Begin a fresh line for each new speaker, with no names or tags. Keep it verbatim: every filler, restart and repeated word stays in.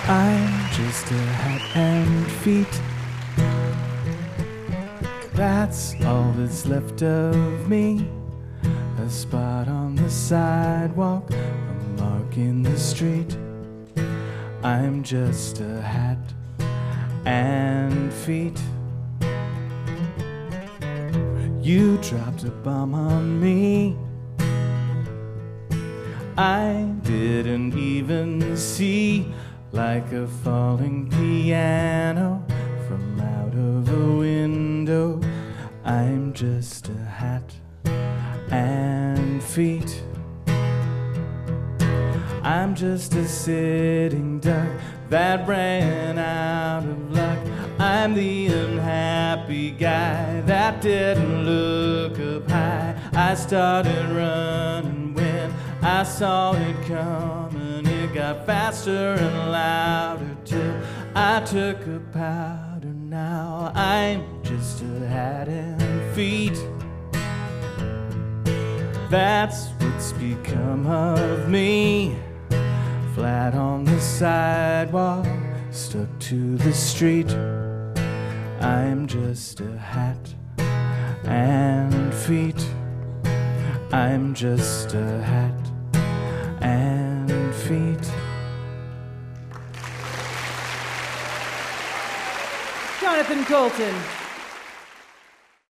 I'm just a hat and feet. That's all that's left of me. A spot on the sidewalk, a mark in the street. I'm just a hat and feet. You dropped a bomb on me. I didn't even see, like a falling piano from out of a window. I'm just a hat and feet. I'm just a sitting duck that ran out of luck. I'm the unhappy guy that didn't look up high. I started running when I saw it coming. It got faster and louder till I took a powder. Now I'm just a hat and feet. That's what's become of me. Flat on the sidewalk, stuck to the street. I'm just a hat and feet. I'm just a hat and feet.
Jonathan Coulton.